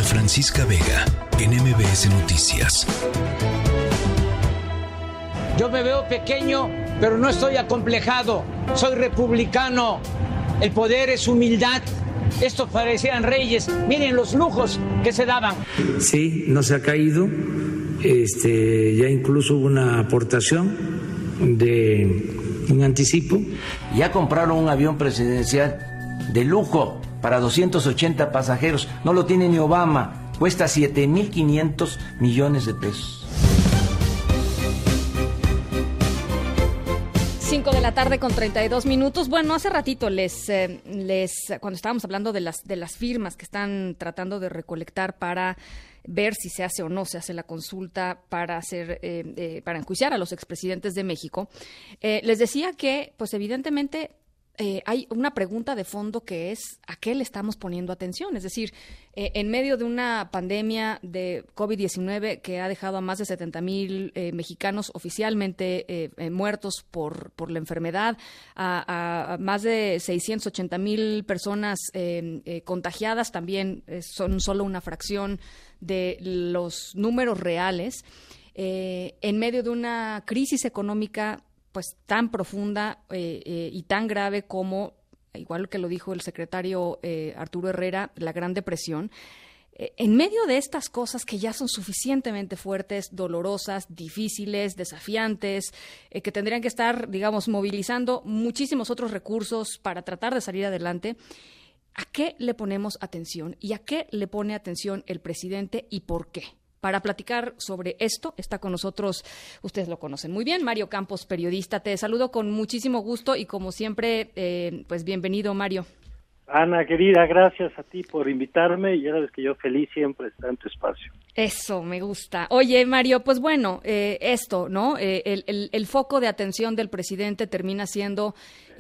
Francisca Vega, en MBS Noticias. Yo me veo pequeño, pero no estoy acomplejado. Soy republicano. El poder es humildad. Estos parecían reyes. Miren los lujos que se daban. Sí, no se ha caído. Ya incluso hubo una aportación de un anticipo. Ya compraron un avión presidencial de lujo para 280 pasajeros. No lo tiene ni Obama. Cuesta 7.500 millones de pesos. 5 de la tarde con 32 minutos. Bueno, hace ratito cuando estábamos hablando de las firmas que están tratando de recolectar para ver si se hace o no se hace la consulta para para enjuiciar a los expresidentes de México, les decía que, pues evidentemente, hay una pregunta de fondo que es ¿a qué le estamos poniendo atención? Es decir, en medio de una pandemia de COVID-19 que ha dejado a más de 70,000 mexicanos oficialmente muertos por la enfermedad, a más de 680,000 personas contagiadas, también son solo una fracción de los números reales, en medio de una crisis económica pues tan profunda y tan grave como, igual que lo dijo el secretario Arturo Herrera, la Gran Depresión. En medio de estas cosas que ya son suficientemente fuertes, dolorosas, difíciles, desafiantes, que tendrían que estar, digamos, movilizando muchísimos otros recursos para tratar de salir adelante, ¿a qué le ponemos atención? ¿Y a qué le pone atención el presidente y por qué? Para platicar sobre esto está con nosotros, ustedes lo conocen muy bien, Mario Campos, periodista. Te saludo con muchísimo gusto y como siempre, pues bienvenido, Mario. Ana, querida, gracias a ti por invitarme y ya sabes que yo feliz siempre estar en tu espacio. Eso, me gusta. Oye, Mario, pues bueno, esto, ¿no? El foco de atención del presidente termina siendo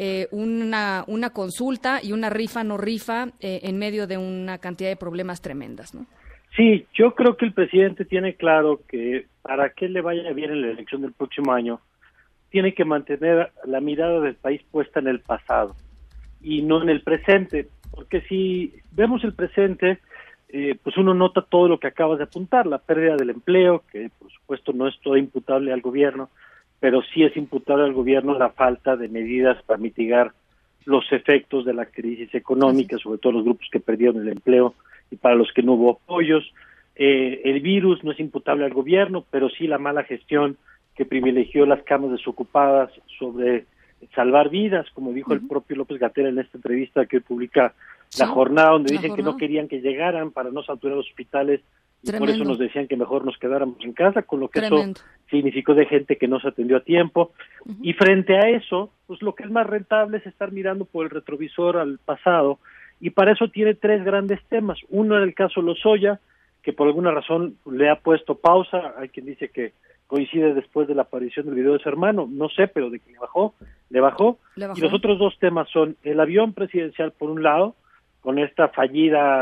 una consulta y una rifa no rifa en medio de una cantidad de problemas tremendas, ¿no? Sí, yo creo que el presidente tiene claro que para que le vaya bien en la elección del próximo año, tiene que mantener la mirada del país puesta en el pasado y no en el presente, porque si vemos el presente, pues uno nota todo lo que acabas de apuntar, la pérdida del empleo, que por supuesto no es todo imputable al gobierno, pero sí es imputable al gobierno la falta de medidas para mitigar los efectos de la crisis económica, sobre todo los grupos que perdieron el empleo y para los que no hubo apoyos. El virus no es imputable al gobierno, pero sí la mala gestión que privilegió las camas desocupadas sobre salvar vidas, como dijo el propio López-Gatell en esta entrevista que hoy publica La Jornada, donde dicen que no querían que llegaran para no saturar los hospitales y por eso nos decían que mejor nos quedáramos en casa, con lo que eso significó de gente que no se atendió a tiempo. Y frente a eso, pues lo que es más rentable es estar mirando por el retrovisor al pasado, y para eso tiene tres grandes temas. Uno en el caso Lozoya, que por alguna razón le ha puesto pausa, hay quien dice que coincide después de la aparición del video de su hermano, no sé, pero de que le bajó. Y los otros dos temas son el avión presidencial por un lado, con esta fallida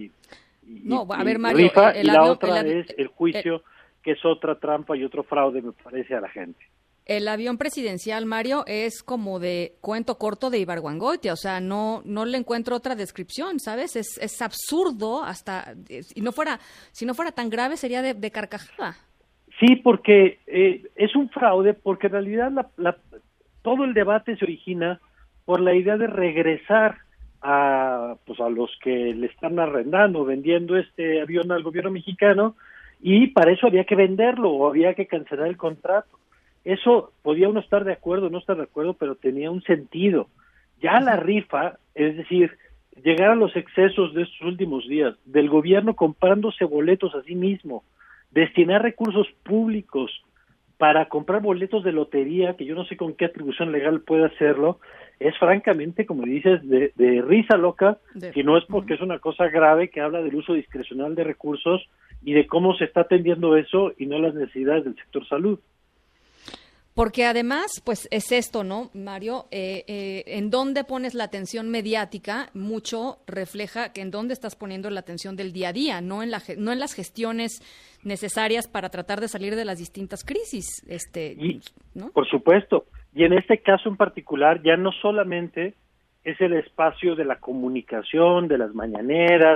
Mario, rifa, y la otra es el juicio, que es otra trampa y otro fraude, me parece, a la gente. El avión presidencial, Mario, es como de cuento corto de Ibargüengoitia, o sea, no le encuentro otra descripción, ¿sabes? Es absurdo, hasta si no fuera tan grave sería de carcajada. Sí, porque es un fraude, porque en realidad todo el debate se origina por la idea de regresar a los que le están arrendando, vendiendo este avión al gobierno mexicano, y para eso había que venderlo o había que cancelar el contrato. Eso podía uno estar de acuerdo o no estar de acuerdo, pero tenía un sentido. Ya la rifa, es decir, llegar a los excesos de estos últimos días, del gobierno comprándose boletos a sí mismo, destinar recursos públicos para comprar boletos de lotería, que yo no sé con qué atribución legal puede hacerlo, es francamente, como dices, de risa loca, si no es porque es una cosa grave que habla del uso discrecional de recursos y de cómo se está atendiendo eso y no las necesidades del sector salud. Porque además, pues es esto, ¿no, Mario? En dónde pones la atención mediática, mucho refleja que en dónde estás poniendo la atención del día a día, no en las gestiones necesarias para tratar de salir de las distintas crisis, ¿no? Por supuesto. Y en este caso en particular, ya no solamente es el espacio de la comunicación, de las mañaneras,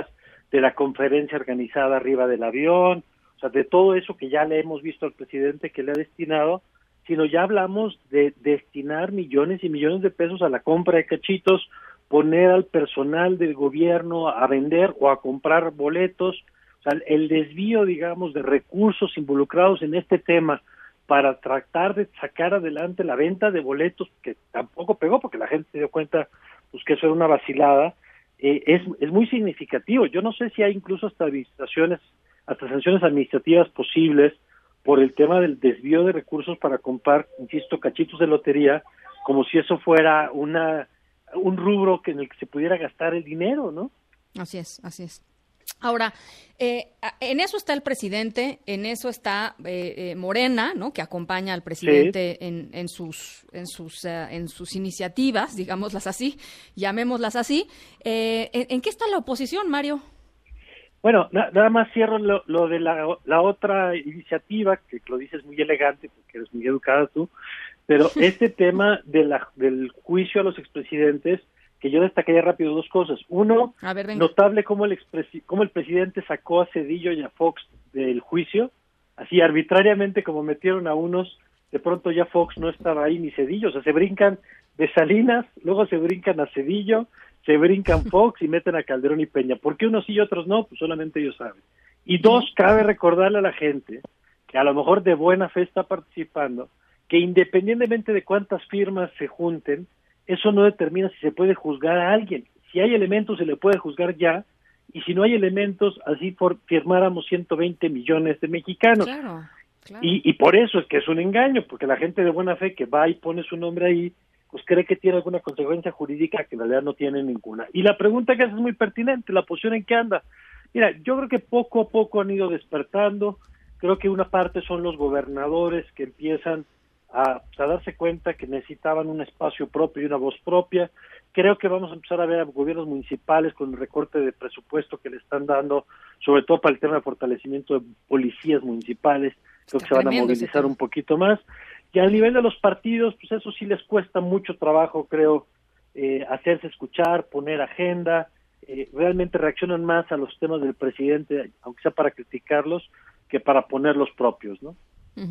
de la conferencia organizada arriba del avión, o sea, de todo eso que ya le hemos visto al presidente que le ha destinado, sino ya hablamos de destinar millones y millones de pesos a la compra de cachitos, poner al personal del gobierno a vender o a comprar boletos, o sea, el desvío, digamos, de recursos involucrados en este tema para tratar de sacar adelante la venta de boletos, que tampoco pegó porque la gente se dio cuenta pues que eso era una vacilada, es muy significativo. Yo no sé si hay incluso hasta sanciones administrativas posibles por el tema del desvío de recursos para comprar, insisto, cachitos de lotería, como si eso fuera un rubro en el que se pudiera gastar el dinero, ¿no? Así es, así es. Ahora, en eso está el presidente, en eso está Morena, ¿no? Que acompaña al presidente sí. en sus iniciativas, digámoslas así, llamémoslas así. ¿En qué está la oposición, Mario? Bueno, nada más cierro lo de la otra iniciativa, que lo dices muy elegante, porque eres muy educada tú, pero este tema del juicio a los expresidentes, que yo destacaría rápido dos cosas. Uno, notable cómo el presidente sacó a Zedillo y a Fox del juicio, así arbitrariamente como metieron a unos, de pronto ya Fox no estaba ahí ni Zedillo, o sea, se brincan de Salinas, luego se brincan a Zedillo, se brincan Fox y meten a Calderón y Peña. ¿Por qué unos sí y otros no? Pues solamente ellos saben. Y dos, cabe recordarle a la gente que a lo mejor de buena fe está participando, que independientemente de cuántas firmas se junten, eso no determina si se puede juzgar a alguien. Si hay elementos se le puede juzgar ya, y si no hay elementos, así firmáramos 120 millones de mexicanos. Claro. Y por eso es que es un engaño, porque la gente de buena fe que va y pone su nombre ahí, pues cree que tiene alguna consecuencia jurídica que en realidad no tiene ninguna. Y la pregunta que haces es muy pertinente, ¿la posición en qué anda? Mira, yo creo que poco a poco han ido despertando, creo que una parte son los gobernadores que empiezan a darse cuenta que necesitaban un espacio propio y una voz propia. Creo que vamos a empezar a ver a gobiernos municipales con el recorte de presupuesto que le están dando, sobre todo para el tema de fortalecimiento de policías municipales, creo que se van a movilizar un poquito más. Y al nivel de los partidos, pues eso sí les cuesta mucho trabajo, creo, hacerse escuchar, poner agenda, realmente reaccionan más a los temas del presidente, aunque sea para criticarlos, que para poner los propios, ¿no?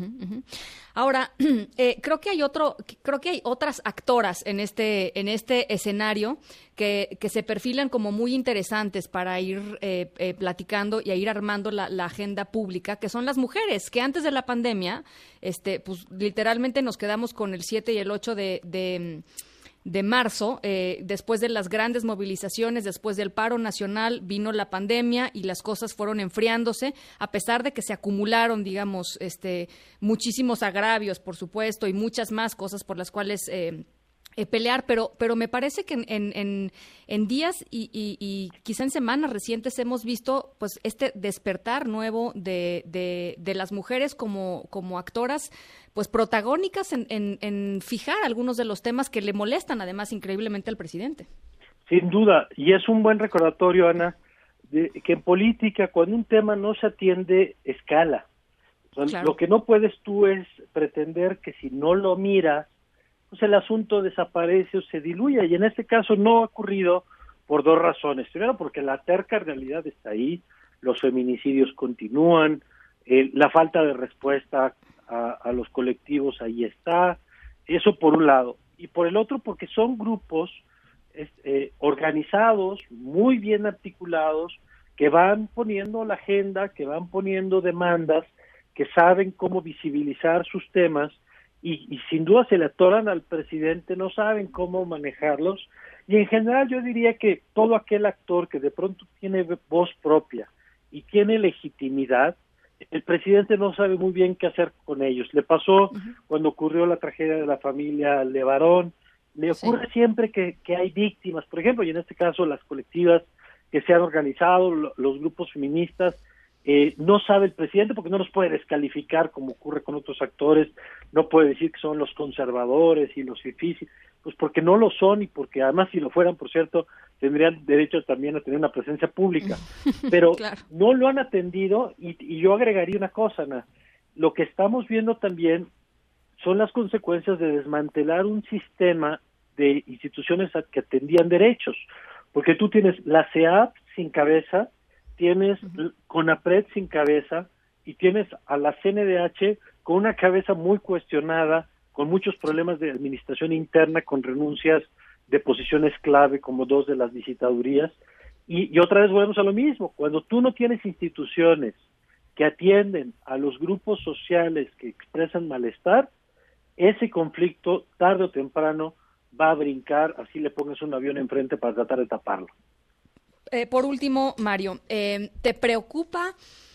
Ahora, creo que hay otras actoras en este escenario que se perfilan como muy interesantes para ir platicando y a ir armando la agenda pública, que son las mujeres, que antes de la pandemia, pues literalmente nos quedamos con el 7 y el 8 de marzo, después de las grandes movilizaciones, después del paro nacional, vino la pandemia y las cosas fueron enfriándose, a pesar de que se acumularon, digamos, muchísimos agravios, por supuesto, y muchas más cosas por las cuales pelear, pero me parece que en días y quizá en semanas recientes hemos visto pues este despertar nuevo de las mujeres como actoras pues protagónicas en fijar algunos de los temas que le molestan además increíblemente al presidente. Sin duda, y es un buen recordatorio, Ana, de que en política cuando un tema no se atiende, escala. Entonces, claro. Lo que no puedes tú es pretender que si no lo miras, pues el asunto desaparece o se diluye, y en este caso no ha ocurrido por dos razones. Primero, porque la terca realidad está ahí, los feminicidios continúan, la falta de respuesta a los colectivos ahí está, eso por un lado. Y por el otro, porque son grupos organizados, muy bien articulados, que van poniendo la agenda, que van poniendo demandas, que saben cómo visibilizar sus temas, y sin duda se le atoran al presidente, no saben cómo manejarlos, y en general yo diría que todo aquel actor que de pronto tiene voz propia y tiene legitimidad, el presidente no sabe muy bien qué hacer con ellos. Le pasó cuando ocurrió la tragedia de la familia Levarón, le ocurre siempre que hay víctimas, por ejemplo, y en este caso las colectivas que se han organizado, los grupos feministas, no sabe el presidente porque no los puede descalificar como ocurre con otros actores, no puede decir que son los conservadores y los fifís, pues porque no lo son y porque además si lo fueran, por cierto, tendrían derecho también a tener una presencia pública, pero claro. No lo han atendido y yo agregaría una cosa, Ana, lo que estamos viendo también son las consecuencias de desmantelar un sistema de instituciones que atendían derechos, porque tú tienes la CEAP sin cabeza, tienes CONAPRED sin cabeza y tienes a la CNDH con una cabeza muy cuestionada, con muchos problemas de administración interna, con renuncias de posiciones clave como 2 de las visitadurías. Y otra vez volvemos a lo mismo, cuando tú no tienes instituciones que atienden a los grupos sociales que expresan malestar, ese conflicto tarde o temprano va a brincar, así le pongas un avión enfrente para tratar de taparlo. Por último, Mario, ¿te preocupa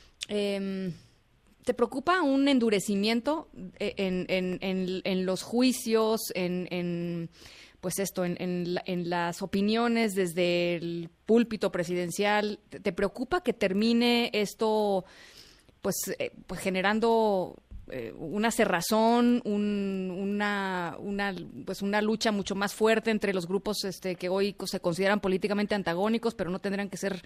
un endurecimiento en los juicios, en las opiniones desde el púlpito presidencial? ¿Te preocupa que termine esto pues generando una cerrazón, una lucha mucho más fuerte entre los grupos que hoy se consideran políticamente antagónicos, pero no tendrán que ser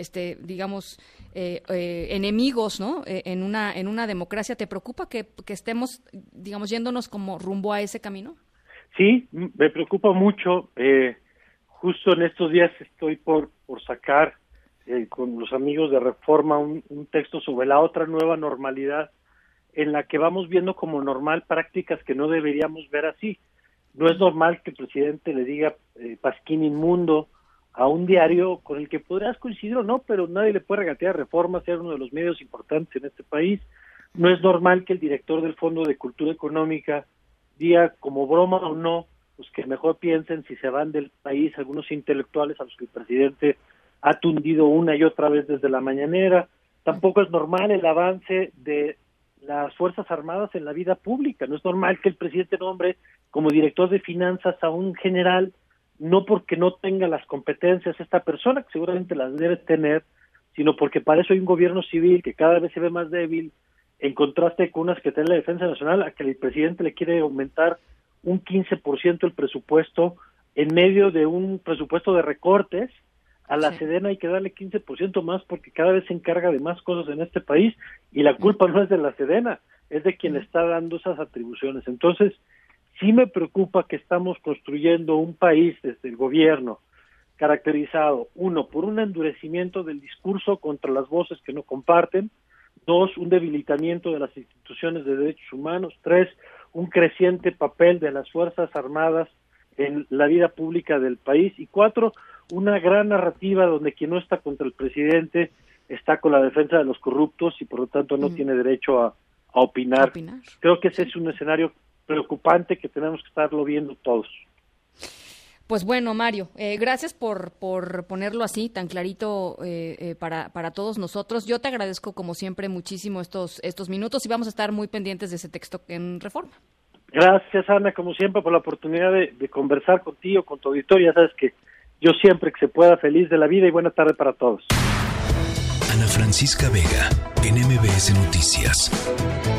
enemigos, ¿no? En una democracia? ¿Te preocupa que estemos, yéndonos como rumbo a ese camino? Sí, me preocupa mucho. Justo en estos días estoy por sacar con los amigos de Reforma un texto sobre la otra nueva normalidad, en la que vamos viendo como normal prácticas que no deberíamos ver así. No es normal que el presidente le diga pasquín inmundo a un diario con el que podrás coincidir o no, pero nadie le puede regatear a Reforma, ser uno de los medios importantes en este país. No es normal que el director del Fondo de Cultura Económica diga, como broma o no, pues que mejor piensen si se van del país algunos intelectuales a los que el presidente ha tundido una y otra vez desde la mañanera. Tampoco es normal el avance de las Fuerzas Armadas en la vida pública. No es normal que el presidente nombre como director de finanzas a un general, no porque no tenga las competencias esta persona, que seguramente las debe tener, sino porque para eso hay un gobierno civil que cada vez se ve más débil, en contraste con unas que tiene la Defensa Nacional, a que el presidente le quiere aumentar un 15% el presupuesto en medio de un presupuesto de recortes. A la Sedena hay que darle 15% más porque cada vez se encarga de más cosas en este país y la culpa no es de la Sedena, es de quien le está dando esas atribuciones. Entonces, sí me preocupa que estamos construyendo un país desde el gobierno caracterizado, 1, por un endurecimiento del discurso contra las voces que no comparten, 2, un debilitamiento de las instituciones de derechos humanos, 3, un creciente papel de las Fuerzas Armadas en la vida pública del país, y 4, una gran narrativa donde quien no está contra el presidente está con la defensa de los corruptos y por lo tanto no tiene derecho a opinar. Creo que ese es un escenario preocupante que tenemos que estarlo viendo todos. Pues bueno, Mario, gracias por ponerlo así, tan clarito para todos nosotros. Yo te agradezco, como siempre, muchísimo estos minutos y vamos a estar muy pendientes de ese texto en Reforma. Gracias, Ana, como siempre, por la oportunidad de conversar contigo, con tu auditorio. Ya sabes que yo siempre que se pueda, feliz de la vida y buena tarde para todos. Ana Francisca Vega, en MBS Noticias.